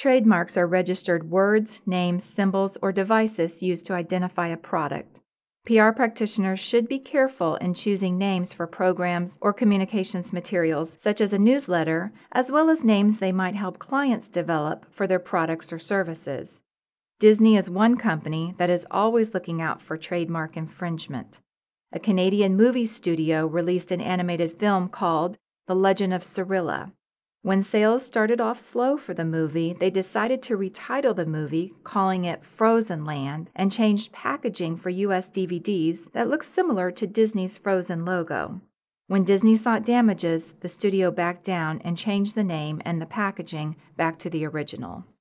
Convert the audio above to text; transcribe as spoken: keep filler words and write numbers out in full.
Trademarks are registered words, names, symbols, or devices used to identify a product. P R practitioners should be careful in choosing names for programs or communications materials, such as a newsletter, as well as names they might help clients develop for their products or services. Disney is one company that is always looking out for trademark infringement. A Canadian movie studio released an animated film called The Legend of Cirilla. When sales started off slow for the movie, they decided to retitle the movie, calling it Frozen Land, and changed packaging for U S D V Ds that looks similar to Disney's Frozen logo. When Disney sought damages, the studio backed down and changed the name and the packaging back to the original.